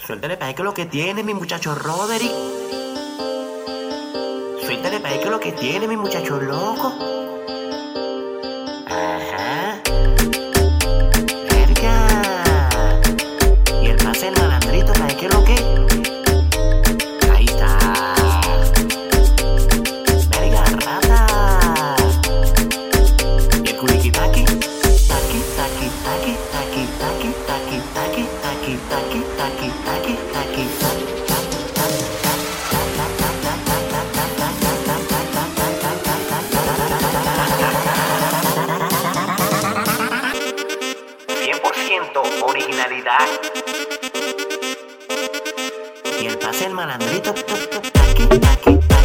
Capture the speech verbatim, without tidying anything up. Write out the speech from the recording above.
Suéltale pa' ahí que lo que tiene mi muchacho Roderick. Suéltale pa' ahí que lo que tiene mi muchacho loco. Ajá. Verga. Y el pase del malandrito pa' ahí que lo que. Ahí está. Verga, rata. Y el culiquitaki. Taki, taki, taki, taki, taki, taki, taki, taki, taki, taki, taki, taki, taki. cien por ciento originalidad. Y el pase del malandrito. Taki, taki, taki.